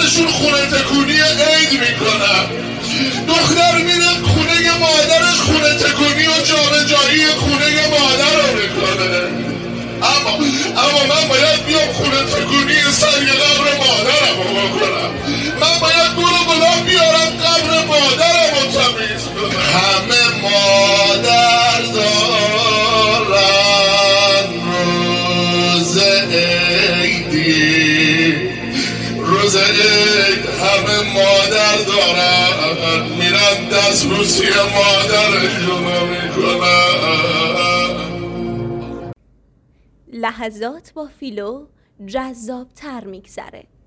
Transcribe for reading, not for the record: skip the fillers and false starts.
براشون خونه تکونی عید میکنن. دختر میره خونه مادرش خونه تکونی و جابجایی خونه مادر رو میکنه. اما من باید بیام خونه تکونی سر قبر مادرم رو بکنم. من باید گل و گلاب بیارم قبر مادرم رو تمیز کنم. همه مادر دارن روز عیدی، روز عید همه مادر دارن، میرن دست بوسی مادرشون رو میکنن. لحظات با فیلو جذاب تر میگذره.